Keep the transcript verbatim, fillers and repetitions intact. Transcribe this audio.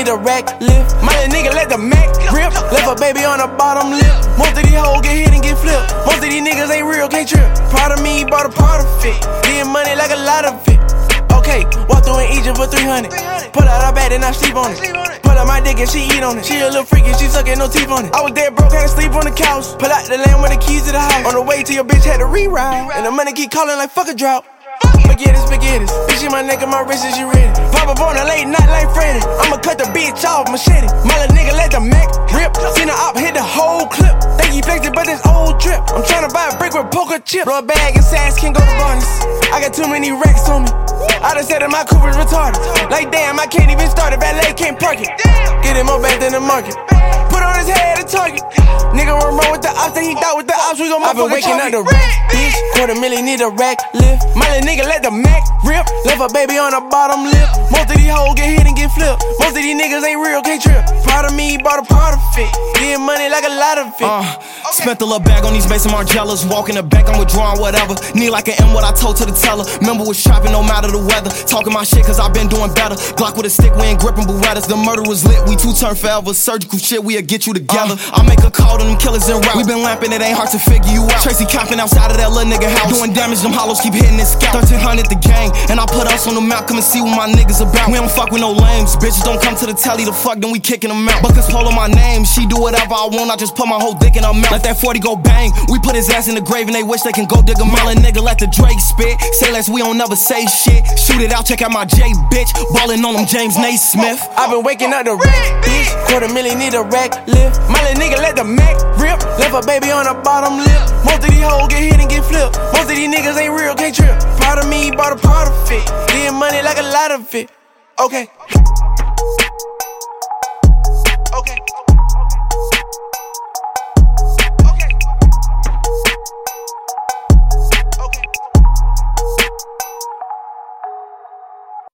need a rack lift. My little nigga let the Mac rip. Left a baby on the bottom lip. Most of these hoes get hit and get flipped. Most of these niggas ain't real, can't trip. Proud of me, bought a part of it. Getting money like a lot of it. Okay, walk through in Egypt for three hundred. Pull out her bed and I sleep on it. Pull out my dick and she eat on it. She a little freaky, she sucking no teeth on it. I was dead broke, had to sleep on the couch. Pull out the land with the keys to the house. On the way to your bitch had to reroute. And the money keep calling like fuck a drought. Spaghetti, spaghetti. Bitch in my neck and my wrist and she ready. Pop up on a late night like Freddy. I'ma cut the bitch off, machete. My little nigga let the Mac rip. Seen the op hit the whole clip. Think he flexed it, but this old trip. I'm tryna buy a brick with poker chip. Blow a bag and sass can't go to Barnes. I got too many racks on me. I done said that my Cooper's retarded. Like damn, I can't even start it. Valet can't park it. Get him more back than the market. Put on his head a target. Nigga run wrong with the ops, then he thought with the ops, we gon' motherfucking waking up the rack, bitch. Quarter million need a rack lift. My little nigga let the Mac rip. Left a baby on the bottom lip. Most of these hoes get hit and get flipped. Most of these niggas ain't real, can't trip. Proud of me, bought a part of it. Getting money like a lot of it. Uh, okay. Spent a little bag on these Mason Margellas. Walking the back, I'm withdrawing whatever. Need like an M, what I told to the teller. Remember was shopping no matter the weather. Talking my shit cause I been doing better. Glock with a stick, we ain't gripping Berettas. The murder was lit, we two turn forever. Surgical shit, we'll get you together. Uh, I make a call to them killers in route. We been lamping, it ain't hard to figure you out. Tracy camping outside of that little nigga house. Doing damage, them hollows keep hitting his scalp. thirteen hundred the gang, and I put us on the map. Come and see what my niggas about. We don't fuck with no lames. Bitches don't come to the telly to fuck, then we kicking them out. Buckets polo my name, she do whatever I want. I just put my whole dick in her mouth. Let that forty go bang. We put his ass in the grave and they wish they can go dig him out. A nigga let the Drake spit. Say less, we don't never say shit. Shoot it out, check out my J, bitch. Ballin' on them James Naismith. I been waking up the rack, bitch. Quarter million need a rack lift. My little nigga let the Mac rip. Left a baby on the bottom lip. Most of these hoes get hit and get flipped. Most of these niggas ain't real, can't trip. Proud of me, bought a part of it. Getting money like a lot of it. Okay.